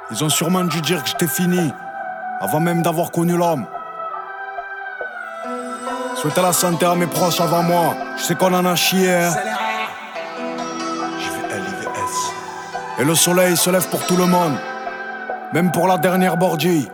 Ils ont sûrement dû dire que j'étais fini, avant même d'avoir connu l'homme. Souhaiter la santé à mes proches avant moi, je sais qu'on en a chié, hein. Et le soleil se lève pour tout le monde, même pour la dernière bordille.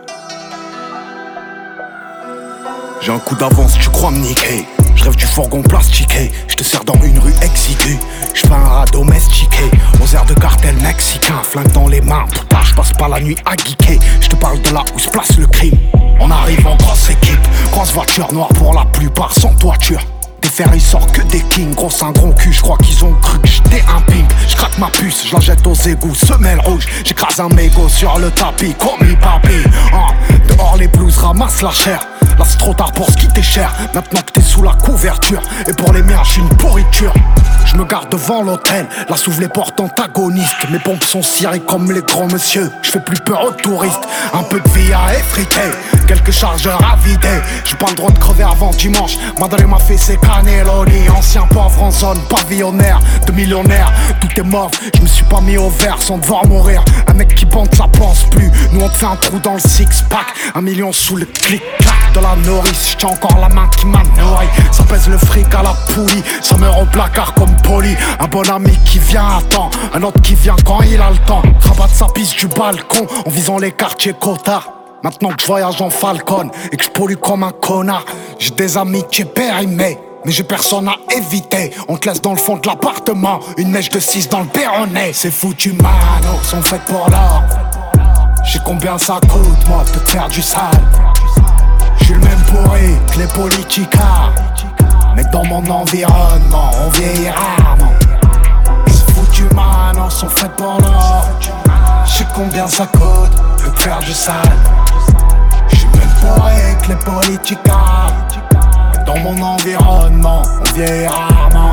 J'ai un coup d'avance, tu crois me niquer. Je rêve du fourgon plastiqué, je te sers dans une rue exiguë. Je fais un rat domestiqué, aux airs de cartel mexicain. Flingue dans les mains, putain, je passe pas la nuit à geeker. Je te parle de là où se place le crime. On arrive en grosse équipe, grosse voiture noire pour la plupart sans toiture. Des fers ils sortent que des kings, gros un gros cul, je crois qu'ils ont cru que j'étais un pimp. Je craque ma puce, je la jette aux égouts, semelle rouge. J'écrase un mégot sur le tapis, commis papy. Dehors les blues ramassent la chair. Là c'est trop tard pour se quitter cher, maintenant que t'es sous la couverture. Et pour les miens j'suis une pourriture. Je me garde devant l'hôtel, là s'ouvrent les portes antagonistes. Mes pompes sont cirées comme les grands monsieur. Je fais plus peur aux touristes, un peu de vie à effriter, quelques chargeurs à vider. J'ai pas le droit de crever avant dimanche. Madre m'a fait ses cannelloni. Ancien pauvre en zone pavillonnaire de millionnaire. Tout est mort, je me suis pas mis au vert sans devoir mourir. Un mec qui bande ça pense plus. Nous on te fait un trou dans le six-pack. 1 million sous le clic-clac de la nourrice. J'tiens encore la main qui m'a nourri. Ça pèse le fric à la poulie. Ça meurt au placard comme poli. Un bon ami qui vient à temps, un autre qui vient quand il a le temps. Rabatte sa piste du balcon en visant les quartiers cotards. Maintenant que je voyage en Falcon et que je pollue comme un connard. J'ai des amitiés périmées, mais j'ai personne à éviter. On te laisse dans le fond de l'appartement, une mèche de 6 dans le péroné. Ces foutus manos sont faites pour l'or. J'sais combien ça coûte, moi, de te faire du sale. J'suis le même pourri que les politicards, mais dans mon environnement, on vieillit rarement. Ces foutus manos sont faites pour l'or. J'sais combien ça coûte de te faire du sale. J'suis le même pourri que les politicards, mais dans mon environnement, on vieillit rarement.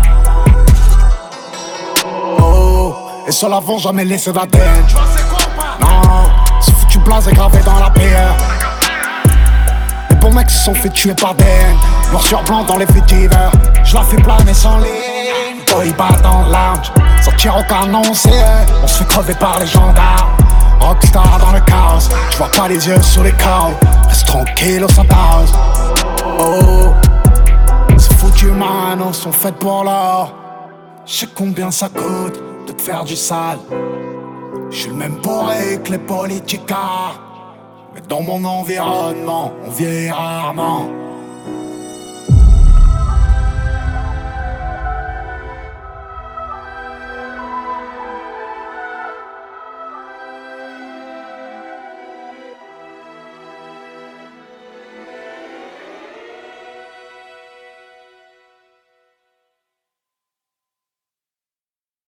Oh, et sur l'avant, jamais laissé d'ADN. Non, ce foutu blasé gravé dans la pierre. Les bons mecs se sont fait tuer par des haines. Noir sur blanc dans les faits divers. Je la fais planer sans ligne. Boy bat dans le lounge, ça tire au canon, c'est on se fait crever par les gendarmes. Rockstar dans le chaos, je vois pas les yeux sur les chaos. Reste tranquille au Santos. Oh, ces foutus manos sont faites pour l'or. J'sais combien ça coûte de te faire du sale. J'suis le même bourré que les politicards, mais dans mon environnement, on vieillit rarement.